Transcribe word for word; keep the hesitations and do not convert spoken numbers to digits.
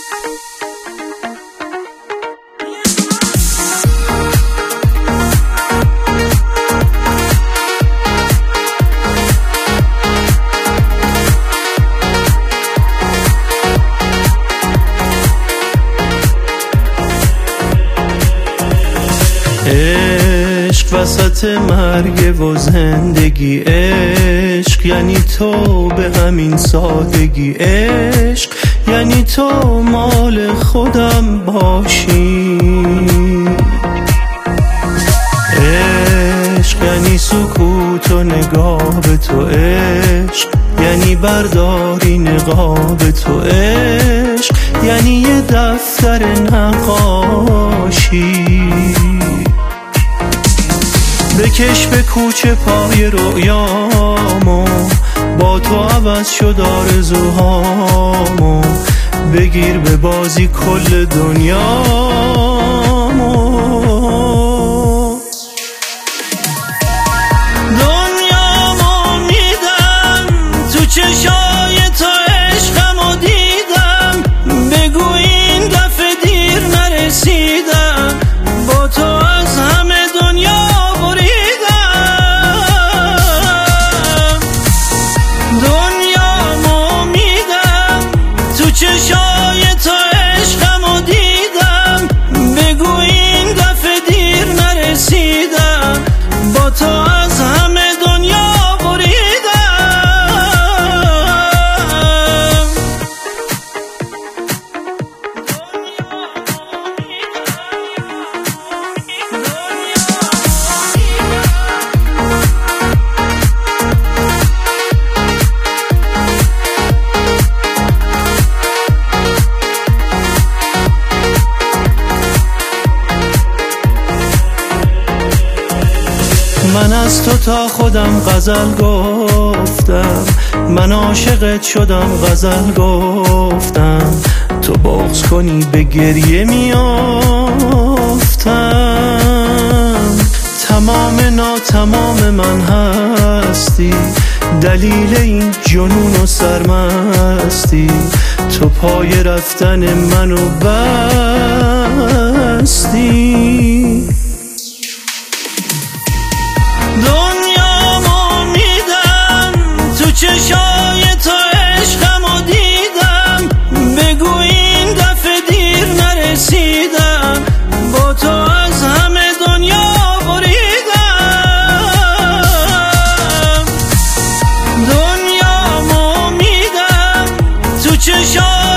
عشق وسط مرگ و زندگی، عشق یعنی تو به همین سادگی، عشق یعنی تو مال خودم باشی، عشق یعنی سکوت و نگاه به تو، عشق یعنی برداری نقاب تو، عشق یعنی یه دفتر نقاشی. بکش به کوچه پای رویامو، با تو عوض شد آرزوهامو، بگیر به بازی کل دنیامو. دنیامو میدم تو چشای تو، عشقمو دیدم، بگو این دفعه دیر نرسیدم، با تو از همه دنیا چشای تو، عشقمو دیدم، بگو این دفعه دیر نرسیدم، با تو از همه دنیا بریدم. من از تو تا خودم غزل گفتم، من عاشقت شدم غزل گفتم، تو بغض کنی به گریه میافتم. تمام ناتمام من هستی، دلیل این جنون و سرمستی، تو پای رفتن منو بستی. دنیامو میدم تو چشای تو، عشقمو دیدم، بگو این دفعه دیر نرسیدم، با تو از همه دنیا بریدم. دنیامو میدم تو چشای